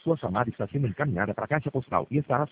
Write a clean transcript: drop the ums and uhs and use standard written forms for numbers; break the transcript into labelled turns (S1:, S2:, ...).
S1: Sua chamada está sendo encaminhada para a caixa postal e estará